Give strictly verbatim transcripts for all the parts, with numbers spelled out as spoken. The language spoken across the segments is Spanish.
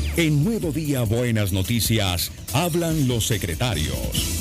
En Nuevo Día Buenas Noticias, hablan los secretarios.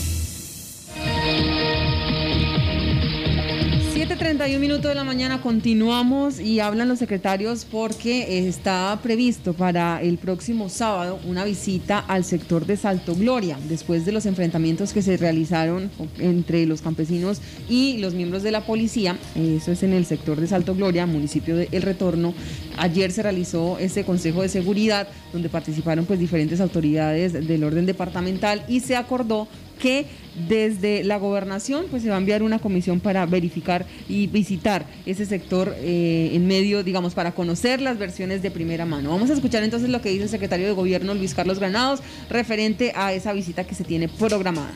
siete treinta y un minutos de la mañana, continuamos y hablan los secretarios porque está previsto para el próximo sábado una visita al sector de Salto Gloria, después de los enfrentamientos que se realizaron entre los campesinos y los miembros de la policía. Eso es en el sector de Salto Gloria, municipio de El Retorno. Ayer se realizó ese consejo de seguridad donde participaron pues diferentes autoridades del orden departamental y se acordó que desde la gobernación pues se va a enviar una comisión para verificar y visitar ese sector eh, en medio, digamos, para conocer las versiones de primera mano. Vamos a escuchar entonces lo que dice el secretario de Gobierno, Luis Carlos Granados, referente a esa visita que se tiene programada.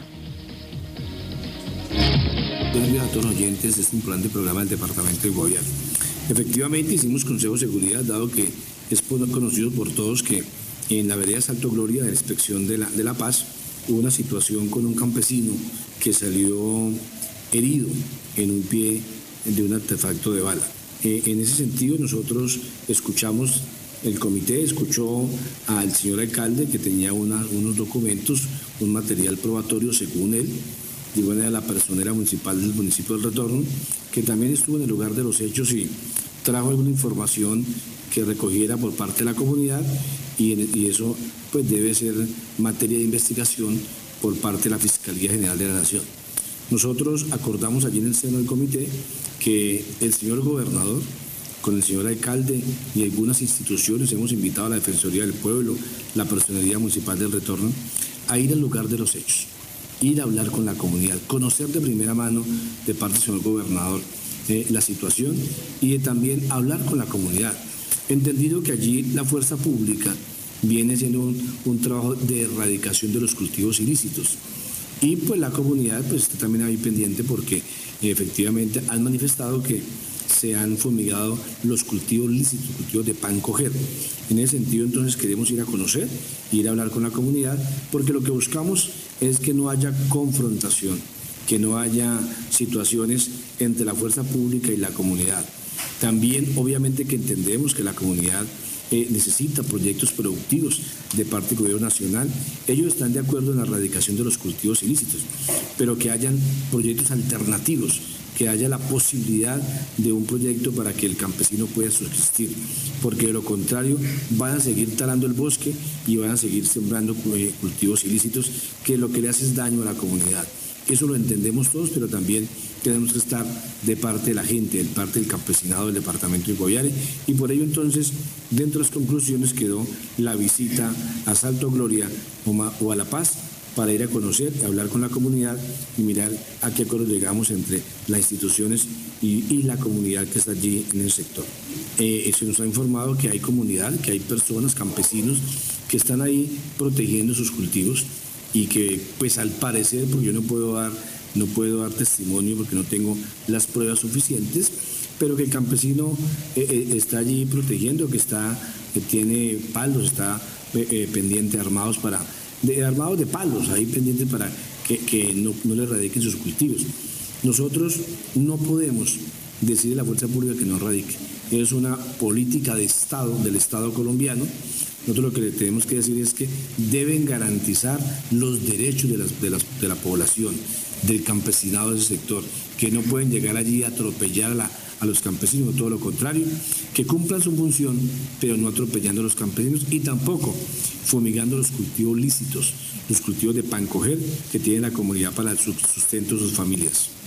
Buenos días a todos los oyentes de este importante programa del Departamento de Gobierno. Efectivamente hicimos consejo de seguridad, dado que es conocido por todos que en la vereda Salto Gloria de la inspección de la, de la Paz hubo una situación con un campesino que salió herido en un pie de un artefacto de bala. Eh, en ese sentido nosotros escuchamos, el comité escuchó al señor alcalde que tenía una, unos documentos, un material probatorio según él, de igual manera la personera municipal del municipio del Retorno, que también estuvo en el lugar de los hechos y trajo alguna información que recogiera por parte de la comunidad y, y eso pues debe ser materia de investigación por parte de la Fiscalía General de la Nación. Nosotros acordamos allí en el seno del comité que el señor gobernador, con el señor alcalde y algunas instituciones, hemos invitado a la Defensoría del Pueblo, la Personería Municipal del Retorno, a ir al lugar de los hechos, ir a hablar con la comunidad, conocer de primera mano de parte del señor gobernador eh, la situación y de también hablar con la comunidad. Entendido que allí la fuerza pública viene siendo un, un trabajo de erradicación de los cultivos ilícitos. Y pues la comunidad pues está también ahí pendiente porque efectivamente han manifestado que se han fumigado los cultivos lícitos, cultivos de pan coger. En ese sentido entonces queremos ir a conocer, ir a hablar con la comunidad, porque lo que buscamos es que no haya confrontación, que no haya situaciones entre la fuerza pública y la comunidad. También obviamente que entendemos que la comunidad Eh, necesita proyectos productivos de parte del Gobierno Nacional. Ellos están de acuerdo en la erradicación de los cultivos ilícitos, pero que hayan proyectos alternativos, que haya la posibilidad de un proyecto para que el campesino pueda subsistir, porque de lo contrario van a seguir talando el bosque y van a seguir sembrando eh, cultivos ilícitos, que lo que le hace es daño a la comunidad. Eso lo entendemos todos, pero también tenemos que estar de parte de la gente, de parte del campesinado del departamento de Guaviare, y por ello entonces, dentro de las conclusiones quedó la visita a Salto Gloria o a La Paz para ir a conocer, hablar con la comunidad y mirar a qué acuerdo llegamos entre las instituciones y, y la comunidad que está allí en el sector. Eh, se nos ha informado que hay comunidad, que hay personas, campesinos, que están ahí protegiendo sus cultivos y que pues al parecer, porque yo no puedo dar, no puedo dar testimonio porque no tengo las pruebas suficientes, pero que el campesino eh, eh, está allí protegiendo, que está, que tiene palos, está eh, eh, pendiente, armados para, de, armados de palos, ahí pendientes para que, que no, no le radiquen sus cultivos. Nosotros no podemos decirle a la fuerza pública que no radique. Es una política de Estado, del Estado colombiano. Nosotros lo que le tenemos que decir es que deben garantizar los derechos de, las, de, las, de la población, del campesinado de ese sector, que no pueden llegar allí a atropellar a, la, a los campesinos, todo lo contrario, que cumplan su función, pero no atropellando a los campesinos y tampoco fumigando los cultivos lícitos, los cultivos de pan coger que tiene la comunidad para el sustento de sus familias.